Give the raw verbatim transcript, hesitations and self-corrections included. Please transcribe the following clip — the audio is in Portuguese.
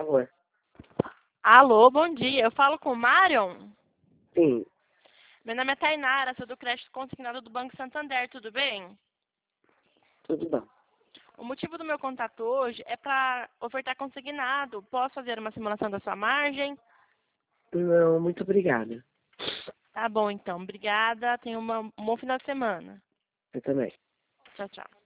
favor. Alô, bom dia. Eu falo com o Marion? Sim, Meu nome é Tainara, sou do crédito consignado do Banco Santander, tudo bem? tudo bom. O motivo do meu contato hoje é para ofertar consignado. Posso fazer uma simulação da sua margem? Não, muito obrigada. Tá bom, então. Obrigada. Tenha uma- um bom final de semana. Eu também. Tchau, tchau.